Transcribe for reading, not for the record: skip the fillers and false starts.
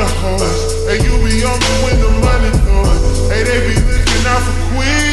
the hoes. Hey, you be on me when the money goes. Hey, they be looking out for Queen.